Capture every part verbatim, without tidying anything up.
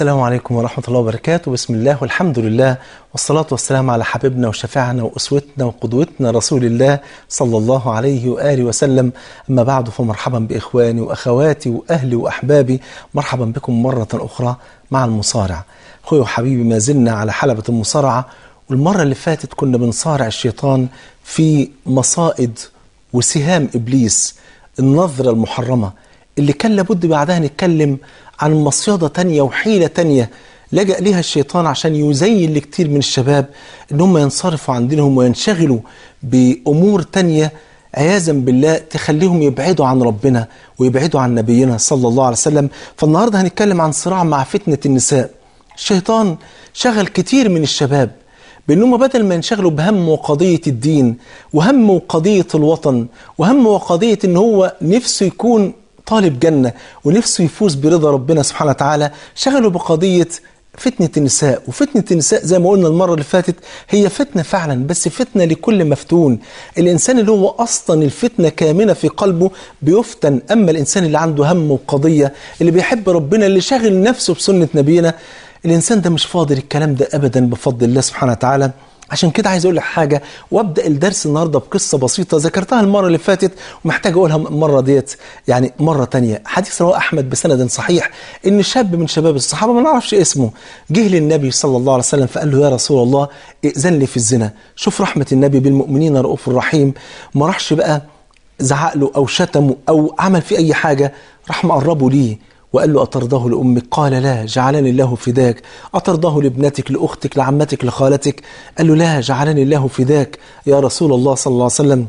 السلام عليكم ورحمة الله وبركاته. بسم الله والحمد لله والصلاة والسلام على حبيبنا وشفيعنا وأسوتنا وقدوتنا رسول الله صلى الله عليه وآله وسلم. أما بعد، فمرحبا بإخواني وأخواتي وأهلي وأحبابي، مرحبا بكم مرة أخرى مع المصارع. أخوي وحبيبي، ما زلنا على حلبة المصارعة، والمرة اللي فاتت كنا بنصارع الشيطان في مصائد وسهام إبليس، النظرة المحرمة اللي كان لابد بعدها نتكلم عن مصيدة تانية وحيلة تانية لجأ ليها الشيطان عشان يزين لكتير من الشباب ان هم ينصرفوا عن دينهم وينشغلوا بأمور تانية عياذا بالله تخليهم يبعدوا عن ربنا ويبعدوا عن نبينا صلى الله عليه وسلم. فالنهاردة هنتكلم عن صراع مع فتنة النساء. الشيطان شغل كتير من الشباب بأنهم بدل ما ينشغلوا بهم وقضية الدين وهم وقضية الوطن وهم وقضية ان هو نفسه يكون طالب جنة ونفسه يفوز برضا ربنا سبحانه وتعالى، شغلوا بقضية فتنة النساء. وفتنة النساء زي ما قلنا المرة اللي فاتت هي فتنة فعلا، بس فتنة لكل مفتون. الإنسان اللي هو أصلا الفتنة كامنة في قلبه بيفتن، أما الإنسان اللي عنده هم وقضية، اللي بيحب ربنا، اللي شاغل نفسه بسنة نبينا، الإنسان ده مش فاضل الكلام ده أبدا بفضل الله سبحانه وتعالى. عشان كده عايز اقول لك حاجه، وابدا الدرس النهارده بقصه بسيطه ذكرتها المره اللي فاتت ومحتاج اقولها المره ديت يعني مره تانية. حديث رواه احمد بسند صحيح ان شاب من شباب الصحابه ما نعرفش اسمه جه للنبي صلى الله عليه وسلم فقال له: يا رسول الله ائذن لي في الزنا. شوف رحمه النبي بالمؤمنين رؤوف رحيم، ما راحش بقى زعق له او شتمه او عمل فيه اي حاجه، راح مقربه ليه وقال له: أترضاه لأمك؟ قال: لا، جعلني الله فداك. أترضاه لابنتك، لأختك، لعمتك، لخالتك؟ قال له: لا، جعلني الله فداك يا رسول الله صلى الله عليه وسلم.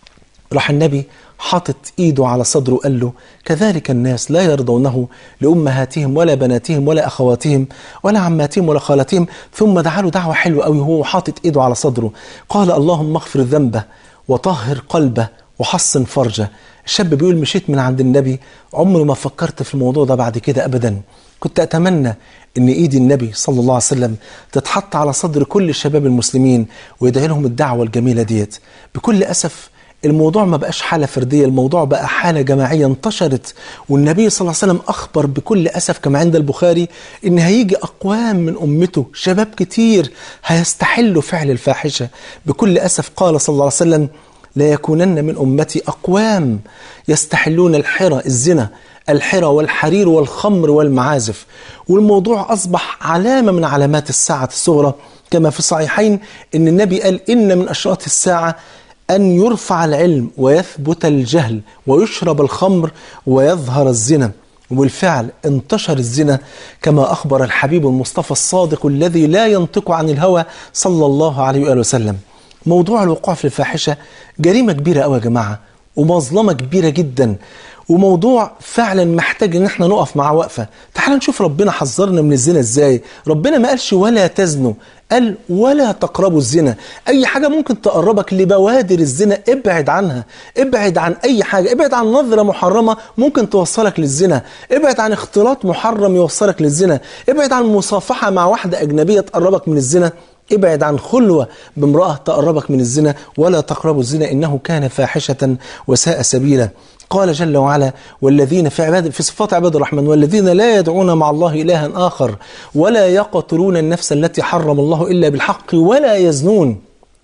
راح النبي حاطط إيده على صدره وقال له: كذلك الناس لا يرضونه لأمهاتهم ولا بناتهم ولا أخواتهم ولا عماتهم ولا خالاتهم. ثم دعا له دعوة حلوة أوي وهو حاطط إيده على صدره، قال: اللهم اغفر ذنبه وطهر قلبه وحصن فرجه. الشاب بيقول: مشيت من عند النبي عمري ما فكرت في الموضوع ده بعد كده أبدا. كنت أتمنى أن إيد النبي صلى الله عليه وسلم تتحط على صدر كل الشباب المسلمين ويدعي لهم الدعوة الجميلة ديت. بكل أسف الموضوع ما بقاش حالة فردية، الموضوع بقى حالة جماعية انتشرت. والنبي صلى الله عليه وسلم أخبر بكل أسف كما عند البخاري إن هيجي أقوام من أمته، شباب كتير هيستحلوا فعل الفاحشة. بكل أسف قال صلى الله عليه وسلم: لا يكونن من أمتي أقوام يستحلون الحرى، الزنا، الحرى والحرير والخمر والمعازف. والموضوع أصبح علامة من علامات الساعة الصغرى، كما في الصحيحين إن النبي قال: إن من أشراط الساعة أن يرفع العلم ويثبت الجهل ويشرب الخمر ويظهر الزنا. وبالفعل انتشر الزنا كما أخبر الحبيب المصطفى الصادق الذي لا ينطق عن الهوى صلى الله عليه وآله وسلم. موضوع الوقوع في الفاحشة جريمة كبيرة قوي يا جماعة، ومظلمة كبيرة جدا، وموضوع فعلا محتاج ان احنا نقف مع وقفة. تعال نشوف ربنا حذرنا من الزنا ازاي. ربنا ما قالش ولا تزنوا، قال ولا تقربوا الزنا. اي حاجة ممكن تقربك لبوادر الزنا ابعد عنها، ابعد عن اي حاجة، ابعد عن نظرة محرمة ممكن توصلك للزنا، ابعد عن اختلاط محرم يوصلك للزنا، ابعد عن مصافحة مع واحدة اجنبية تقربك من الزنا، ابعد عن خلوة بامرأة تقربك من الزنا. ولا تقربوا الزنا إنه كان فاحشة وساء سبيلا. قال جل وعلا: والذين في عباد في صفات عباد الرحمن: والذين لا يدعون مع الله إلها آخر ولا يقتلون النفس التي حرم الله إلا بالحق ولا يزنون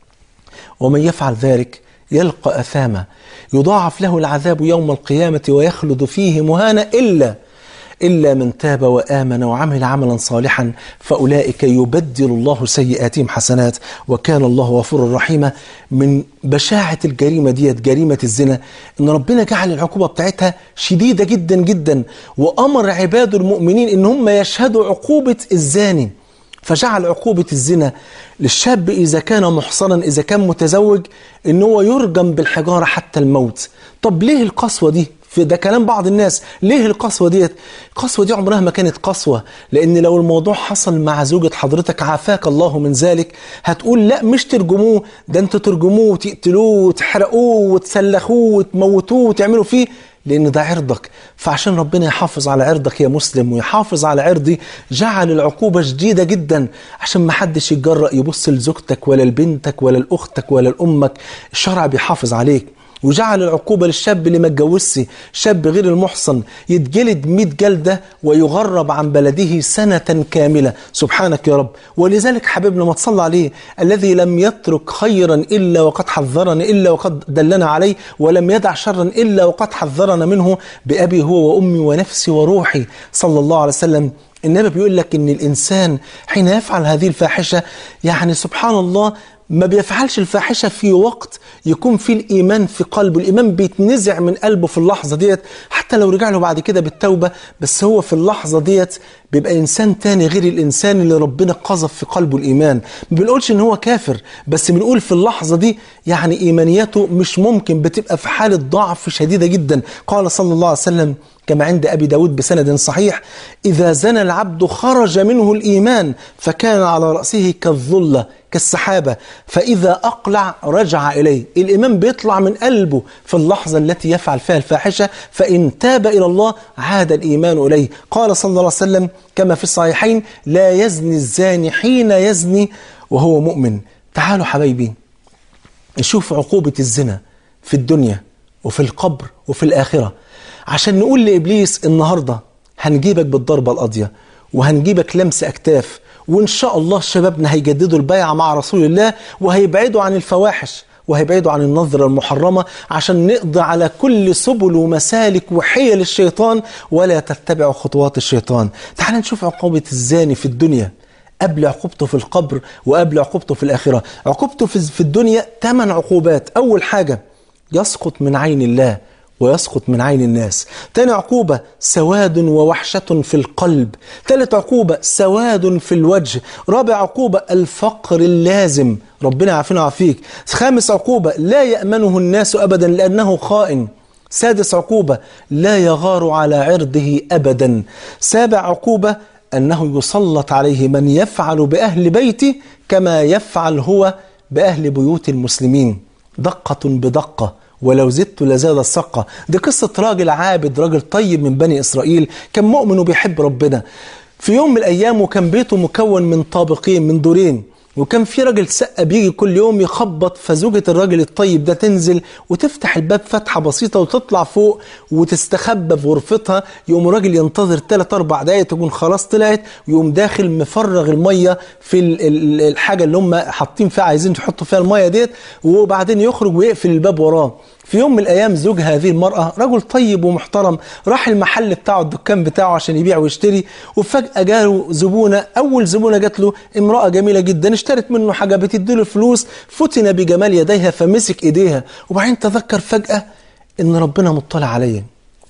ومن يفعل ذلك يلقى أثاما يضاعف له العذاب يوم القيامة ويخلد فيه مهانا إلا إلا من تاب وآمن وعمل عملا صالحا فأولئك يبدل الله سيئاتهم حسنات وكان الله غفورا رحيما. من بشاعة الجريمة ديت، جريمة الزنا، إن ربنا جعل العقوبة بتاعتها شديدة جدا جدا، وأمر عباده المؤمنين إن هم يشهدوا عقوبة الزاني. فجعل عقوبة الزنا للشاب إذا كان محصنا، إذا كان متزوج، إن هو يرجم بالحجارة حتى الموت. طب ليه القسوة دي؟ في ده كلام بعض الناس. ليه القسوة ديت؟ القسوة دي عمرها ما كانت قسوة، لأن لو الموضوع حصل مع زوجة حضرتك عافاك الله من ذلك هتقول لا مش ترجموه، ده انتوا ترجموه وتقتلوه وتحرقوه وتسلخوه وتموتوه وتعملوا فيه، لأن ده عرضك. فعشان ربنا يحافظ على عرضك يا مسلم ويحافظ على عرضي جعل العقوبة شديدة جدا عشان ما حدش يتجرأ يبص لزوجتك ولا لبنتك ولا لأختك ولا لأمك. الشرع بيحافظ عليك. وجعل العقوبة للشاب اللي ما اتجوزش، شاب غير المحصن يتجلد مئة جلدة ويغرب عن بلده سنة كاملة. سبحانك يا رب. ولذلك حبيبنا ما تصلى عليه، الذي لم يترك خيرا إلا وقد حذرنا إلا وقد دلنا عليه، ولم يدع شرا إلا وقد حذرنا منه، بأبي هو وأمي ونفسي وروحي صلى الله عليه وسلم. النبي بيقول لك إن الإنسان حين يفعل هذه الفاحشة يعني سبحان الله ما بيفعلش الفاحشة في وقت يكون فيه الإيمان في قلبه، الإيمان بيتنزع من قلبه في اللحظة ديت، حتى لو رجع له بعد كده بالتوبة، بس هو في اللحظة ديت بيبقى إنسان تاني غير الإنسان اللي ربنا قذف في قلبه الإيمان. ما بنقولش إن هو كافر، بس بنقول في اللحظة دي يعني إيمانياته مش ممكن، بتبقى في حالة ضعف شديدة جدا. قال صلى الله عليه وسلم كما عند أبي داود بسند صحيح: إذا زنى العبد خرج منه الإيمان فكان على رأسه كالظلة كالسحابة، فإذا أقلع رجع إليه. الإيمان بيطلع من قلبه في اللحظة التي يفعل فيها الفاحشة، فإن تاب إلى الله عاد الإيمان إليه. قال صلى الله عليه وسلم كما في الصحيحين: لا يزني الزاني حين يزني وهو مؤمن. تعالوا حبايبي نشوف عقوبة الزنا في الدنيا وفي القبر وفي الآخرة، عشان نقول لإبليس النهاردة هنجيبك بالضربة القاضية وهنجيبك لمس أكتاف، وإن شاء الله شبابنا هيجددوا البيعة مع رسول الله وهيبعدوا عن الفواحش وهيبعدوا عن النظرة المحرمة، عشان نقضي على كل سبل ومسالك وحيل الشيطان ولا تتبعوا خطوات الشيطان. تعال نشوف عقوبة الزاني في الدنيا قبل عقوبته في القبر وقبل عقوبته في الآخرة. عقوبته في الدنيا ثمان عقوبات. أول حاجة يسقط من عين الله ويسقط من عين الناس. تاني عقوبة سواد ووحشة في القلب. ثالث عقوبة سواد في الوجه. رابع عقوبة الفقر اللازم، ربنا يعافينا ويعافيك. خامس عقوبة لا يأمنه الناس أبدا لأنه خائن. سادس عقوبة لا يغار على عرضه أبدا. سابع عقوبة أنه يسلط عليه من يفعل بأهل بيته كما يفعل هو بأهل بيوت المسلمين. دقة بدقة ولو زدت لزاد السقة. دي قصة راجل عابد، راجل طيب من بني إسرائيل، كان مؤمن وبيحب ربنا. في يوم من الأيام وكان بيته مكون من طابقين من دورين، وكان في راجل سقة بيجي كل يوم يخبط، فزوجة الراجل الطيب ده تنزل وتفتح الباب فتحة بسيطة وتطلع فوق وتستخبى في غرفتها. يقوم الراجل ينتظر ثلاث أربع دقايق تكون خلاص طلعت، ويقوم داخل مفرغ المية في الحاجة اللي هم حاطين فيها عايزين يحطوا فيها المية ديت، وبعدين يخرج ويقفل الباب وراه. في يوم من الأيام زوج هذه المرأة رجل طيب ومحترم راح المحل بتاعه الدكان بتاعه عشان يبيع ويشتري، وفجأة جاله زبونة. أول زبونة جات له امرأة جميلة جدا اشترت منه حاجة، بتديله الفلوس، فتن بجمال يديها فمسك إيديها، وبعدين تذكر فجأة إن ربنا مطلع عليا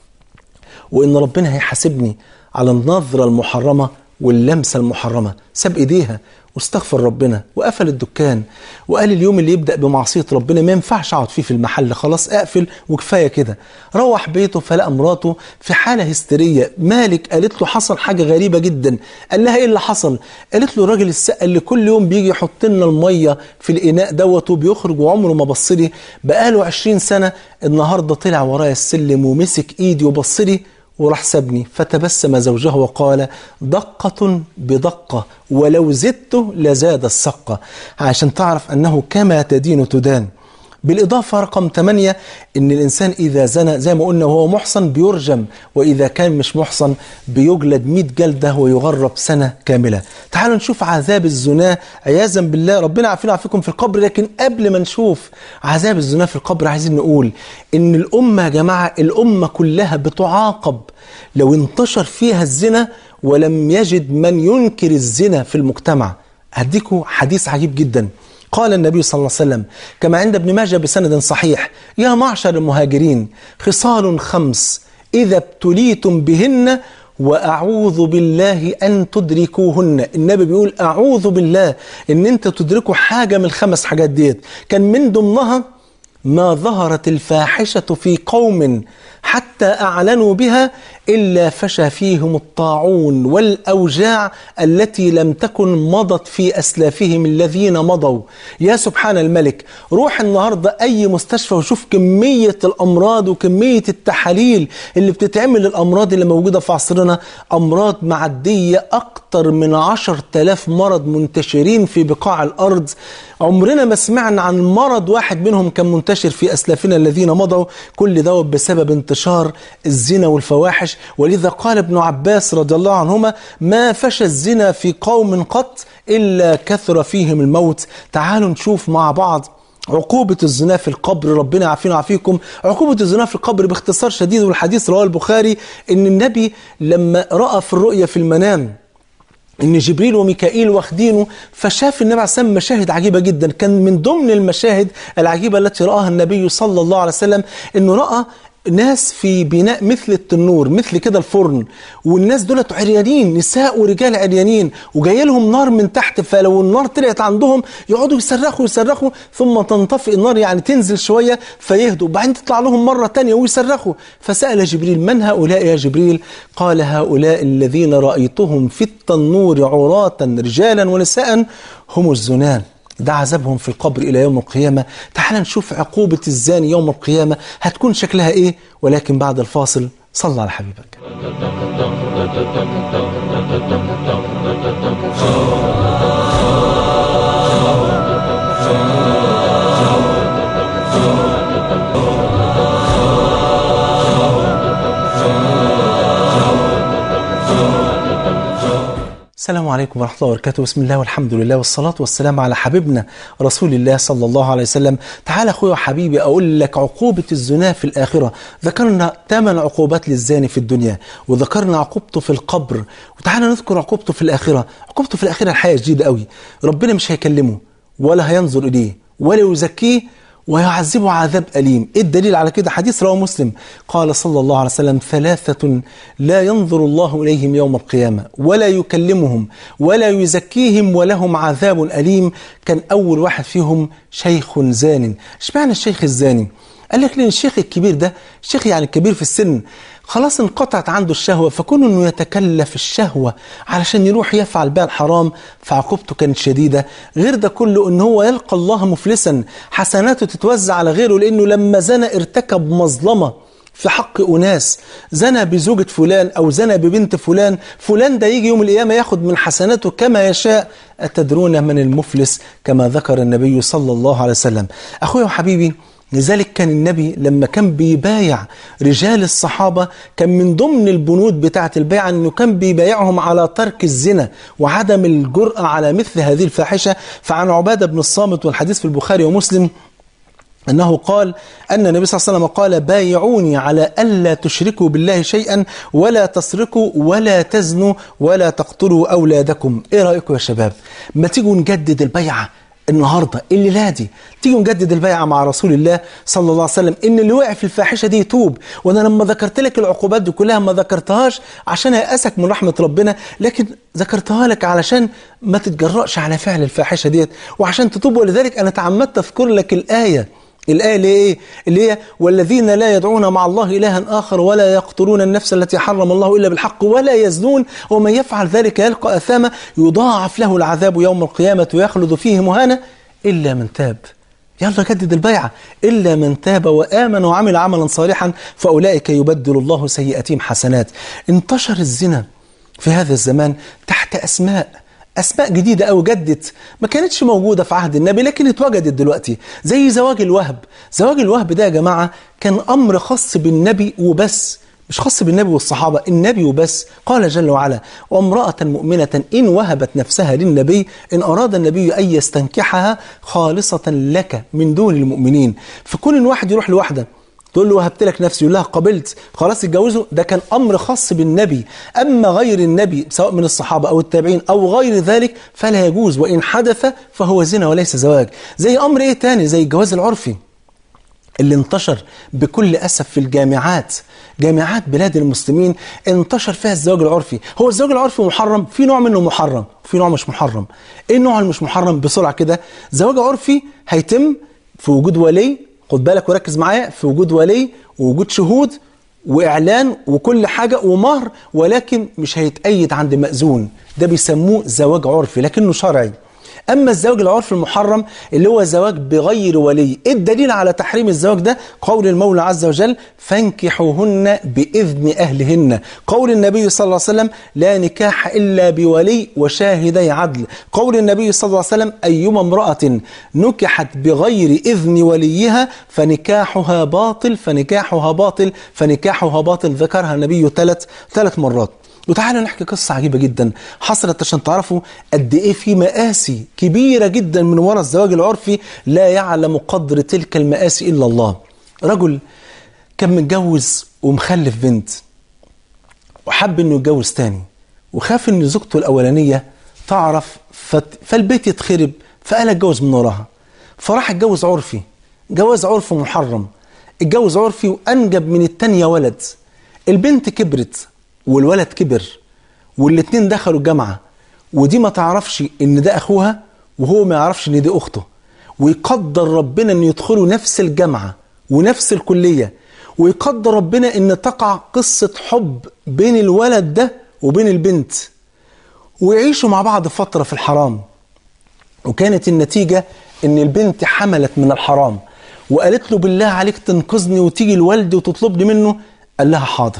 وإن ربنا هيحاسبني على النظرة المحرمة واللمسة المحرمة. ساب إيديها واستغفر ربنا وقفل الدكان، وقال اليوم اللي يبدأ بمعصية ربنا ما ينفعش اقعد فيه في المحل، خلاص اقفل وكفاية كده. روح بيته فلقى مراته في حالة هستيرية. مالك؟ قالت له حصل حاجة غريبة جدا. قال لها ايه اللي حصل؟ قالت له الراجل السقا اللي كل يوم بيجي يحط لنا المية في الإناء دوت وبيخرج وعمره ما بصلي بقاله عشرين سنة، النهاردة طلع ورايا السلم ومسك ايدي وبصلي وراح سابني. فتبسم زوجها وقال دقة بدقة ولو زدت لزاد السقة، عشان تعرف أنه كما تدين تدان. بالإضافة رقم ثمانية إن الإنسان إذا زنى زي ما قلنا وهو محصن بيرجم، وإذا كان مش محصن بيجلد مئة جلدة ويغرب سنة كاملة. تعالوا نشوف عذاب الزنا عياذا بالله، ربنا عافينا وعافيكم في القبر. لكن قبل ما نشوف عذاب الزنا في القبر عايزين نقول إن الأمة يا جماعة، الأمة كلها بتعاقب لو انتشر فيها الزنا ولم يجد من ينكر الزنا في المجتمع. هديكوا حديث عجيب جدا. قال النبي صلى الله عليه وسلم كما عند ابن ماجه بسند صحيح: يا معشر المهاجرين خصال خمس إذا ابتليتم بهن وأعوذ بالله أن تدركوهن. النبي بيقول أعوذ بالله إن أنت تدركوا حاجة من الخمس حاجات ديت. كان من ضمنها ما ظهرت الفاحشة في قوم حتى أعلنوا بها إلا فشى فيهم الطاعون والأوجاع التي لم تكن مضت في أسلافهم الذين مضوا. يا سبحان الملك، روح النهاردة أي مستشفى وشوف كمية الأمراض وكمية التحاليل اللي بتتعمل للأمراض اللي موجودة في عصرنا، أمراض معدية أكتر من عشر تلاف مرض منتشرين في بقاع الأرض. عمرنا ما سمعنا عن مرض واحد منهم كان منتشر في أسلافنا الذين مضوا. كل ده بسبب انتشار الزنا والفواحش. ولذا قال ابن عباس رضي الله عنهما: ما فشى الزنا في قوم قط إلا كثر فيهم الموت. تعالوا نشوف مع بعض عقوبة الزنا في القبر. ربنا يعافينا ويعافيكم. عقوبة الزنا في القبر باختصار شديد، والحديث رواه البخاري، إن النبي لما رأى في الرؤيا في المنام إن جبريل وميكائيل واخدينه، فشاف النبي عليه الصلاة والسلام مشاهد عجيبة جدا. كان من ضمن المشاهد العجيبة التي رآها النبي صلى الله عليه وسلم إنه رأى ناس في بناء مثل التنور، مثل كده الفرن، والناس دولت عريانين، نساء ورجال عريانين، وجاي لهم نار من تحت. فلو النار طلعت عندهم يقعدوا يصرخوا يصرخوا ثم تنطفئ النار، يعني تنزل شوية فيهدوا، وبعدين تطلع لهم مرة تانية ويصرخوا. فسأل جبريل: من هؤلاء يا جبريل؟ قال: هؤلاء الذين رأيتهم في التنور عراة رجالا ونساء هم الزنان. ده عذابهم في القبر إلى يوم القيامة. تعال نشوف عقوبة الزاني يوم القيامة هتكون شكلها إيه، ولكن بعد الفاصل. صلى على حبيبك. السلام عليكم ورحمة الله وبركاته. بسم الله والحمد لله والصلاة والسلام على حبيبنا رسول الله صلى الله عليه وسلم. تعال أخوي وحبيبي أقول لك عقوبة الزنا في الآخرة. ذكرنا ثمان عقوبات للزاني في الدنيا، وذكرنا عقوبته في القبر، وتعال نذكر عقوبته في الآخرة. عقوبته في الآخرة الحياة جديدة قوي. ربنا مش هيكلمه ولا هينظر إليه ولا يزكيه ويعذبه عذاب أليم. إيه الدليل على كده؟ حديث رواه مسلم، قال صلى الله عليه وسلم: ثلاثة لا ينظر الله إليهم يوم القيامة ولا يكلمهم ولا يزكيهم ولهم عذاب أليم. كان أول واحد فيهم شيخ زان. اشمعنى الشيخ الزاني؟ قال لك لأن الشيخ الكبير ده، الشيخ يعني الكبير في السن، خلاص انقطعت عنده الشهوة، فكون انه يتكلف الشهوة علشان يروح يفعل بها الحرام فعقوبته كانت شديدة. غير ده كله ان هو يلقى الله مفلسا، حسناته تتوزع على غيره، لانه لما زنى ارتكب مظلمة في حق أناس. زنى بزوجة فلان أو زنى ببنت فلان، فلان ده يجي يوم القيامة ياخد من حسناته كما يشاء. أتدرون من المفلس؟ كما ذكر النبي صلى الله عليه وسلم. أخوي وحبيبي، لذلك كان النبي لما كان بيبايع رجال الصحابة كان من ضمن البنود بتاعة البيعة أنه كان بيبايعهم على ترك الزنا وعدم الجرأة على مثل هذه الفاحشة. فعن عبادة بن الصامت، والحديث في البخاري ومسلم، أنه قال أن النبي صلى الله عليه وسلم قال: بايعوني على ألا تشركوا بالله شيئا ولا تسرقوا ولا تزنوا ولا تقتلوا أولادكم. إيه رأيكم يا شباب؟ ما تيجوا نجدد البيعة النهاردة الليلة دي، تيجوا نجدد البيعة مع رسول الله صلى الله عليه وسلم إن اللي وقع في الفاحشة دي يتوب. وأنا لما ذكرت لك العقوبات دي كلها ما ذكرتهاش عشان أيأسك من رحمة ربنا، لكن ذكرتها لك علشان ما تتجرأش على فعل الفاحشة ديت وعشان تتوب. ولذلك أنا تعمدت أذكر لك الآية الآية اللي إيه؟ اللي هي: والذين لا يدعون مع الله إلها آخر ولا يقتلون النفس التي حرم الله إلا بالحق ولا يزنون ومن يفعل ذلك يلقى أثاما يضاعف له العذاب يوم القيامة ويخلد فيه مهانا إلا من تاب. يلا جدد البيعة. إلا من تاب وآمن وعمل عملا صالحا فأولئك يبدل الله سيئاتهم حسنات. انتشر الزنا في هذا الزمان تحت أسماء أسماء جديدة أو جدت ما كانتش موجودة في عهد النبي لكن اتوجدت دلوقتي، زي زواج الوهب. زواج الوهب ده يا جماعة كان أمر خاص بالنبي وبس، مش خاص بالنبي والصحابة، النبي وبس. قال جل وعلا: وامرأة مؤمنة إن وهبت نفسها للنبي إن أراد النبي أن يستنكحها خالصة لك من دون المؤمنين. فكون إن واحد يروح لواحدة تقول له وهبت لك نفسي، يقول لها قبلت، خلاص يتجوزوا، ده كان أمر خاص بالنبي. أما غير النبي سواء من الصحابة أو التابعين أو غير ذلك فلا يجوز، وإن حدث فهو زنا وليس زواج. زي أمر إيه تاني؟ زي الجواز العرفي اللي انتشر بكل أسف في الجامعات، جامعات بلاد المسلمين انتشر فيها الزواج العرفي. هو الزواج العرفي محرم؟ في نوع منه محرم وفي نوع مش محرم. ايه النوع المش محرم بسرعة كده؟ زواج عرفي هيتم في وجود ولي، خد بالك وركز معايا، في وجود ولي ووجود شهود وإعلان وكل حاجة ومهر، ولكن مش هيتأيد عند مأذون. ده بيسموه زواج عرفي لكنه شرعي. أما الزواج العرفي المحرم اللي هو زواج بغير ولي، إيه الدليل على تحريم الزواج ده؟ قول المولى عز وجل: فانكحوهن بإذن أهلهن. قول النبي صلى الله عليه وسلم: لا نكاح إلا بولي وشاهدي عدل. قول النبي صلى الله عليه وسلم: أيما امرأة نكحت بغير إذن وليها فنكاحها باطل فنكاحها باطل فنكاحها باطل. ذكرها النبي ثلاث ثلاث مرات. وتعالوا نحكي قصة عجيبة جدا حصلت عشان تعرفوا قد ايه في مآسي كبيرة جدا من وراء الزواج العرفي، لا يعلم قدر تلك المآسي إلا الله. رجل كان متجوز ومخلف بنت، وحب انه يتجوز تاني، وخاف ان زوجته الأولانية تعرف فالبيت يتخرب، فقال اتجوز من وراها. فراح اتجوز عرفي، جواز عرفي محرم، اتجوز عرفي وأنجب من التانية ولد. البنت كبرت والولد كبر والاتنين دخلوا الجامعة، ودي ما تعرفش ان ده اخوها وهو ما يعرفش ان دي اخته، ويقدر ربنا ان يدخلوا نفس الجامعة ونفس الكلية، ويقدر ربنا ان تقع قصة حب بين الولد ده وبين البنت، ويعيشوا مع بعض فترة في الحرام. وكانت النتيجة ان البنت حملت من الحرام، وقالت له: بالله عليك تنقذني وتيجي لوالدي وتطلبني منه. قال لها: حاضر.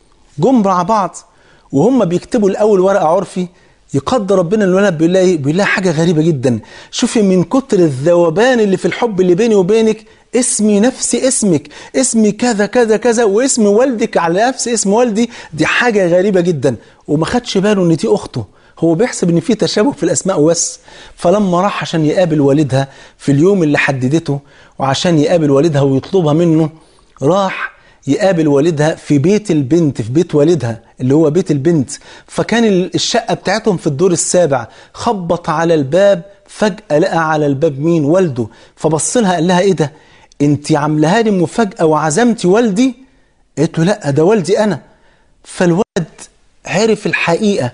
جم مع بعض وهم بيكتبوا الأول ورقة عرفي، يقدر ربنا الولد بيقول لها ايه؟ بيقول لها حاجة غريبة جدا: شوفي من كتر الذوبان اللي في الحب اللي بيني وبينك، اسمي نفس اسمك، اسمي كذا كذا كذا، واسم والدك على نفس اسم والدي. دي حاجة غريبة جدا. وما خدش باله ان دي اخته، هو بيحسب ان في تشابه في الاسماء وبس. فلما راح عشان يقابل والدها في اليوم اللي حددته، وعشان يقابل والدها ويطلبها منه، راح يقابل والدها في بيت البنت، في بيت والدها اللي هو بيت البنت. فكان الشقة بتاعتهم في الدور السابع. خبط على الباب، فجأة لقى على الباب مين؟ والده. فبص لها قال لها: ايه ده؟ انت عاملها لي مفاجأة وعزمتي والدي؟ قالت له: لا، ده والدي انا. فالولد عرف الحقيقة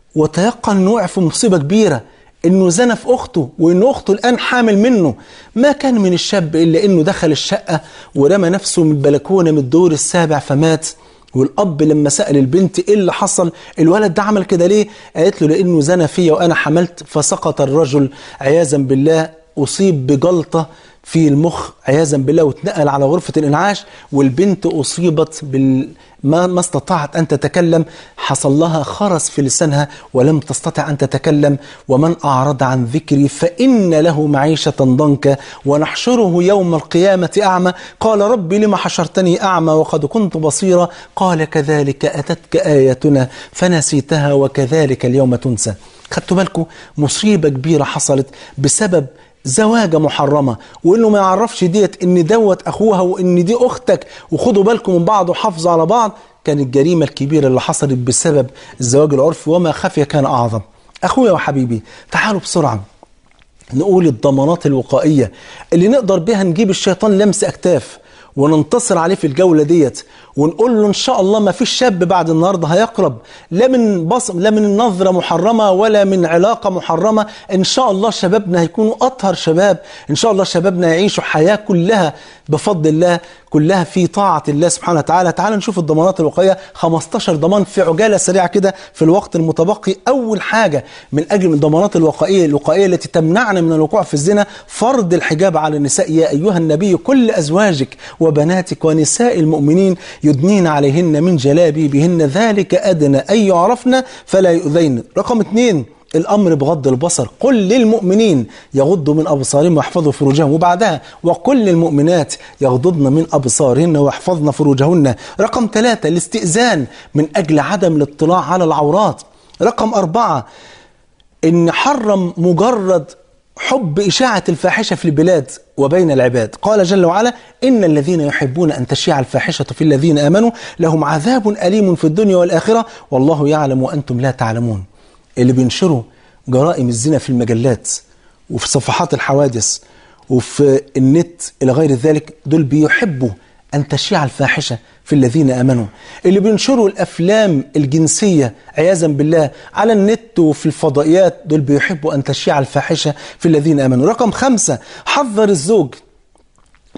وتيقن انه وقع في مصيبة كبيرة، انه زنى في اخته، وان اخته الان حامل منه. ما كان من الشاب الا انه دخل الشقة ورمى نفسه من البلكونة من الدور السابع فمات. والاب لما سأل البنت ايه اللي حصل، الولد ده عمل كده ليه؟ قالت له: لانه زنى فيا وانا حملت. فسقط الرجل عياذا بالله، اصيب بجلطة في المخ عياذا بالله، واتنقل على غرفة الانعاش. والبنت اصيبت بال ما ما استطاعت أن تتكلم، حصل لها خرس في لسانها ولم تستطع أن تتكلم. ومن أعرض عن ذكري فإن له معيشة ضنكا ونحشره يوم القيامة أعمى. قال: ربي لما حشرتني أعمى وقد كنت بصيرا؟ قال: كذلك أتتك آياتنا فنسيتها وكذلك اليوم تنسى. خدتوا بالكم؟ مصيبة كبيرة حصلت بسبب زواجة محرمة، وإنه ما يعرفش ديت إن دوت أخوها وإن دي أختك، وخدوا بالكم من بعض وحافظوا على بعض. كانت الجريمة الكبيرة اللي حصلت بسبب الزواج العرفي، وما خفي كان أعظم. أخويا وحبيبي، تعالوا بسرعة نقول الضمانات الوقائية اللي نقدر بها نجيب الشيطان لمس أكتاف وننتصر عليه في الجولة ديت، ونقول له إن شاء الله ما فيش شاب بعد النهاردة هيقرب لا من بصم لا من نظرة محرمة ولا من علاقة محرمة. إن شاء الله شبابنا هيكونوا أطهر شباب، إن شاء الله شبابنا يعيشوا حياة كلها بفضل الله، كلها في طاعة الله سبحانه وتعالى. تعالوا نشوف الضمانات الوقائية، خمستاشر ضمان في عجالة سريعة كده في الوقت المتبقي. أول حاجة من أجل الضمانات الوقائية الوقائية التي تمنعنا من الوقوع في الزنا، فرض الحجاب على النساء. يا أيها النبي كل أزواجك وبناتك ونساء المؤمنين يدنين عليهن من جلابيبهن ذلك أدنى أن يعرفن فلا يؤذين. رقم اثنين، الأمر بغض البصر. قل للمؤمنين يغضوا من أبصارهم ويحفظوا فروجهم، وبعدها وقل للمؤمنات يغضضن من أبصارهن ويحفظن فروجهن. رقم ثلاثة، الاستئذان من أجل عدم الاطلاع على العورات. رقم أربعة، إن حرم مجرد حب إشاعة الفاحشة في البلاد وبين العباد. قال جل وعلا: إن الذين يحبون أن تشيع الفاحشة في الذين آمنوا لهم عذاب أليم في الدنيا والآخرة والله يعلم وأنتم لا تعلمون. اللي بينشروا جرائم الزنا في المجلات وفي صفحات الحوادث وفي النت إلى غير ذلك، دول بيحبوا أن تشيع الفاحشة في الذين آمنوا. اللي بينشروا الأفلام الجنسية عياذا بالله على النت وفي الفضائيات، دول بيحبوا أن تشيع الفاحشة في الذين آمنوا. رقم خمسة، حذر الزوج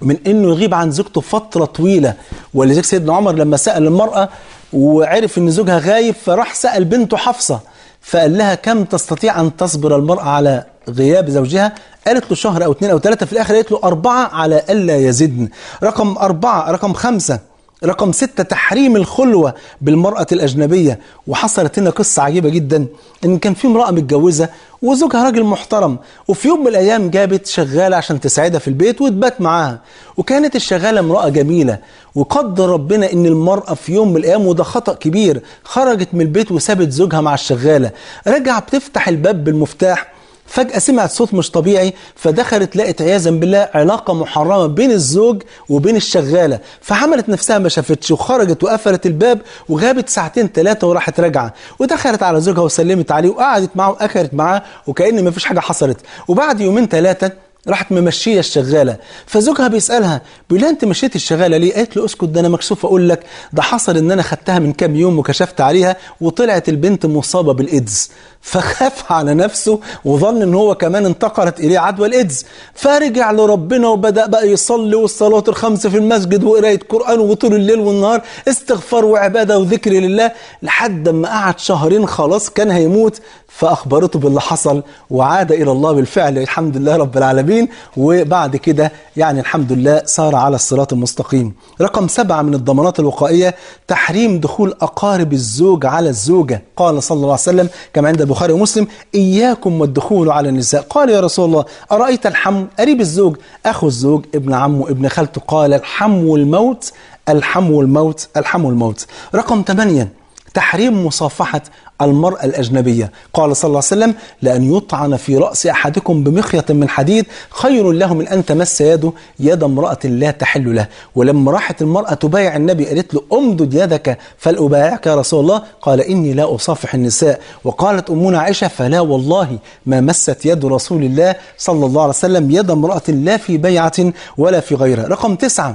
من انه يغيب عن زوجته فترة طويلة. ولذلك سيدنا عمر لما سأل المرأة وعرف ان زوجها غايب فراح سأل بنته حفصة فقال لها كم تستطيع ان تصبر المرأة على غياب زوجها؟ قالت له شهر او اثنين او ثلاثة، في الاخر قالت له اربعة على الا يزدن. رقم اربعة. رقم خمسة. رقم ستة تحريم الخلوة بالمرأة الأجنبية. وحصلت لنا قصة عجيبة جدا، إن كان في امرأة متجوزة وزوجها راجل محترم، وفي يوم من الأيام جابت شغالة عشان تساعدها في البيت وتبات معاها، وكانت الشغالة امرأة جميلة، وقدر ربنا إن المرأة في يوم من الأيام، وده خطأ كبير، خرجت من البيت وسابت زوجها مع الشغالة. رجع بتفتح الباب بالمفتاح، فجأة سمعت صوت مش طبيعي، فدخلت لقت عياذا بالله علاقة محرمة بين الزوج وبين الشغالة، فعملت نفسها ما شافتش وخرجت وقفلت الباب وغابت ساعتين ثلاثة وراحت راجعة، ودخلت على زوجها وسلمت عليه وقعدت معه وأكلت معاه وكأن ما فيش حاجة حصلت. وبعد يومين ثلاثة راحت ممشيه الشغاله، فزوجها بيسالها بيقول لها انت مشيت الشغاله ليه؟ قالت له اسكت، ده انا مكسوفه اقول لك، ده حصل ان انا خدتها من كام يوم وكشفت عليها وطلعت البنت مصابه بالايدز. فخاف على نفسه وظن ان هو كمان انتقلت اليه عدوى الايدز، فرجع لربنا وبدا بقى يصلي والصلاه الخمس في المسجد وقرايه قران وطول الليل والنهار استغفار وعباده وذكر لله، لحد ما قعد شهرين خلاص كان هيموت. فاخبرته باللي حصل وعاد الى الله بالفعل، الحمد لله رب العالمين. وبعد كده يعني الحمد لله صار على الصراط المستقيم. رقم سبعة من الضمانات الوقائية تحريم دخول أقارب الزوج على الزوجة. قال صلى الله عليه وسلم كما عند البخاري ومسلم إياكم والدخول على النساء. قال يا رسول الله أرأيت الحم؟ قريب الزوج، أخو الزوج، ابن عمه، ابن خالته. قال الحم الموت، الحم الموت، الحم الموت. رقم ثمانية تحريم مصافحة المرأة الأجنبية. قال صلى الله عليه وسلم لأن يطعن في رأس أحدكم بمخيط من حديد خير له من أن تمس يده يد امرأة لا تحل له. ولما راحت المرأة تبايع النبي قالت له أمدد يدك فلأبايعك يا رسول الله، قال إني لا أصافح النساء. وقالت أمنا عائشة فلا والله ما مست يد رسول الله صلى الله عليه وسلم يد امرأة لا في بيعة ولا في غيرها. رقم تسعة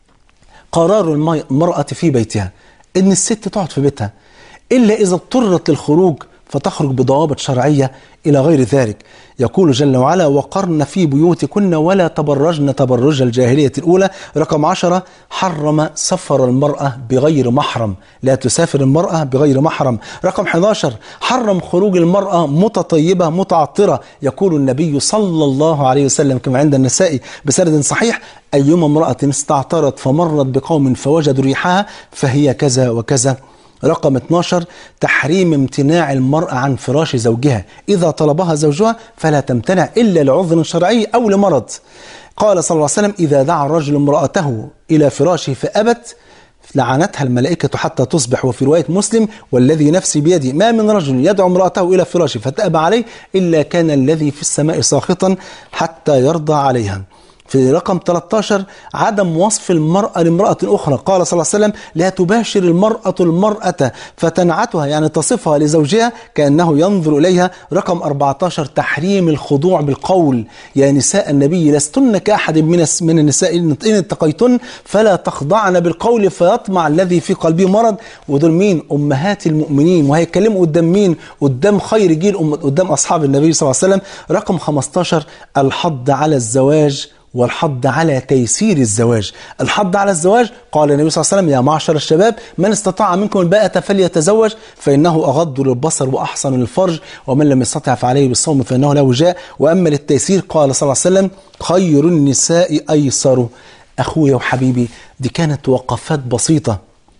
قرار المرأة في بيتها، إن الست تقعد في بيتها إلا إذا اضطرت للخروج فتخرج بضوابط شرعية إلى غير ذلك. يقول جل وعلا وقرن في بيوتكن ولا تبرجن تبرج الجاهلية الأولى. رقم عشرة حرم سفر المرأة بغير محرم، لا تسافر المرأة بغير محرم. رقم أحد عشر حرم خروج المرأة متطيبة متعطرة. يقول النبي صلى الله عليه وسلم كما عند النسائي بسند صحيح أيما امرأة استعطرت فمرت بقوم فوجدوا ريحها فهي كذا وكذا. رقم اثناشر تحريم امتناع المرأة عن فراش زوجها، إذا طلبها زوجها فلا تمتنع إلا لعذر شرعي أو لمرض. قال صلى الله عليه وسلم إذا دعا الرجل امرأته إلى فراشه فأبت لعنتها الملائكة حتى تصبح. وفي رواية مسلم والذي نفسي بيدي ما من رجل يدعو امرأته إلى فراشه فتأبى عليه إلا كان الذي في السماء ساخطا حتى يرضى عليها. في رقم ثلاثة عشر عدم وصف المرأة لامرأة أخرى. قال صلى الله عليه وسلم لا تباشر المرأة المرأة فتنعتها، يعني تصفها لزوجها كأنه ينظر إليها. رقم أربعة عشر تحريم الخضوع بالقول. يا نساء النبي لستن كأحد من من النساء إن اتقيتن فلا تخضعن بالقول فيطمع الذي في قلبه مرض. ودول مين؟ أمهات المؤمنين، وهيتكلموا قدام مين؟ قدام خير جيل، قدام أصحاب النبي صلى الله عليه وسلم. رقم خمسة عشر الحض على الزواج والحض على تيسير الزواج. الحض على الزواج قال النبي صلى الله عليه وسلم يا معشر الشباب من استطاع منكم الباءة فليتزوج فإنه أغض للبصر وأحسن للفرج ومن لم يستطع فعليه بالصوم فإنه له وجاء. وأما للتيسير قال صلى الله عليه وسلم خير النساء أيسر. أخويا وحبيبي دي كانت وقفات بسيطة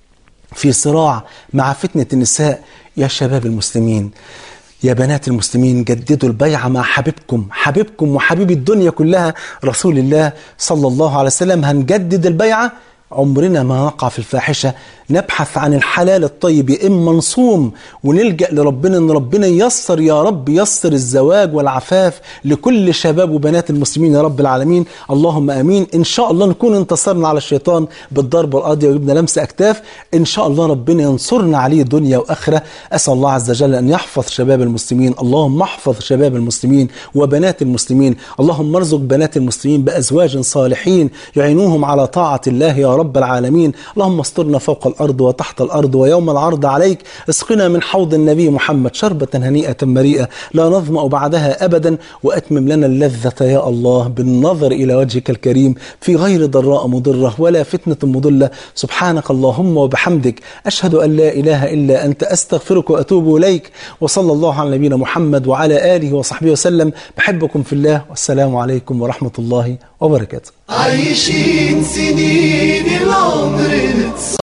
في صراع مع فتنة النساء. يا شباب المسلمين يا بنات المسلمين جددوا البيعة مع حبيبكم حبيبكم وحبيب الدنيا كلها رسول الله صلى الله عليه وسلم. هنجدد البيعة، عمرنا ما نقع في الفاحشة، نبحث عن الحلال الطيب، يا إما نصوم ونلجأ لربنا إن ربنا ييسر يا رب ييسر الزواج والعفاف لكل شباب وبنات المسلمين يا رب العالمين. اللهم آمين. إن شاء الله نكون انتصرنا على الشيطان بالضربة القاضية وجبنا لمس أكتاف. إن شاء الله ربنا ينصرنا عليه دنيا وآخرة. أسأل الله عز وجل أن يحفظ شباب المسلمين. اللهم احفظ شباب المسلمين وبنات المسلمين. اللهم ارزق بنات المسلمين بأزواج صالحين يعينوهم على طاعة الله يا رب رب العالمين. اللهم استرنا فوق الأرض وتحت الأرض ويوم العرض عليك. اسقنا من حوض النبي محمد شربة هنيئة مريئة لا نظمأ بعدها أبدا، وأتمم لنا اللذة يا الله بالنظر إلى وجهك الكريم في غير ضراء مضرة ولا فتنة مضلة. سبحانك اللهم وبحمدك، أشهد أن لا إله إلا أنت، أستغفرك وأتوب إليك. وصلى الله على نبينا محمد وعلى آله وصحبه وسلم. بحبكم في الله، والسلام عليكم ورحمة الله وبركاته. عايشين سنين العمر